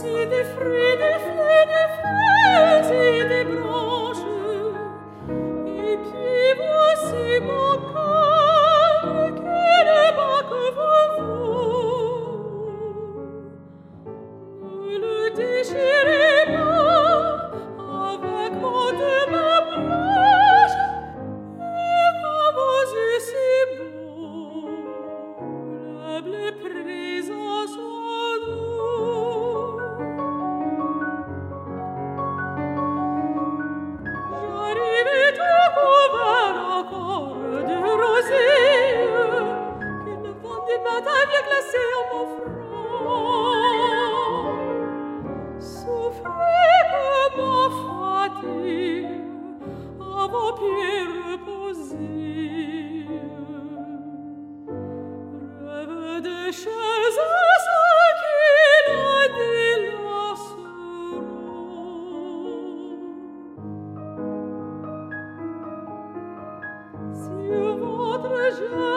des fruits, des fleurs, des fraises et des branches. Et puis voici mon cœur qui ne bat que vous. Ne le déchirez pas avec vos deux mains blanches. Et quand vos yeux si beaux, la présence en nous. J'arrivais tout couvert encore de rosée, qu'une vente du matin vient glacer en mon front. Souffrez que ma fatigue à vos pieds reposés. Rêve de choses qui la délasseront. Sur votre